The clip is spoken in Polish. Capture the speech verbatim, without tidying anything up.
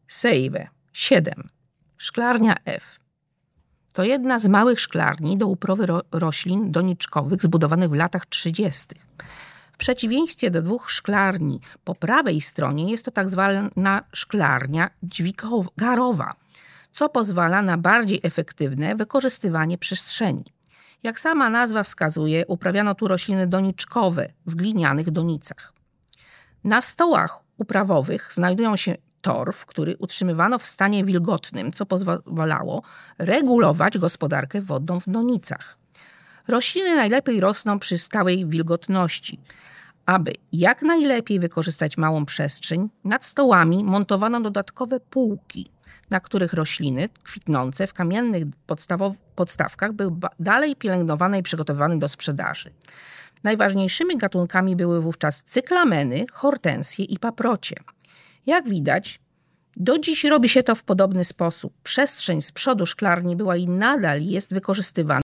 Sejwe siedem. Szklarnia F. To jedna z małych szklarni do uprawy ro- roślin doniczkowych zbudowanych w latach trzydziestych. W przeciwieństwie do dwóch szklarni po prawej stronie jest to tak zwana szklarnia dźwigarowa, co pozwala na bardziej efektywne wykorzystywanie przestrzeni. Jak sama nazwa wskazuje, uprawiano tu rośliny doniczkowe w glinianych donicach. Na stołach uprawowych znajdują się torf, który utrzymywano w stanie wilgotnym, co pozwalało regulować gospodarkę wodną w donicach. Rośliny najlepiej rosną przy stałej wilgotności. Aby jak najlepiej wykorzystać małą przestrzeń, nad stołami montowano dodatkowe półki, na których rośliny kwitnące w kamiennych podstawkach były dalej pielęgnowane i przygotowane do sprzedaży. Najważniejszymi gatunkami były wówczas cyklameny, hortensje i paprocie. Jak widać, do dziś robi się to w podobny sposób. Przestrzeń z przodu szklarni była i nadal jest wykorzystywana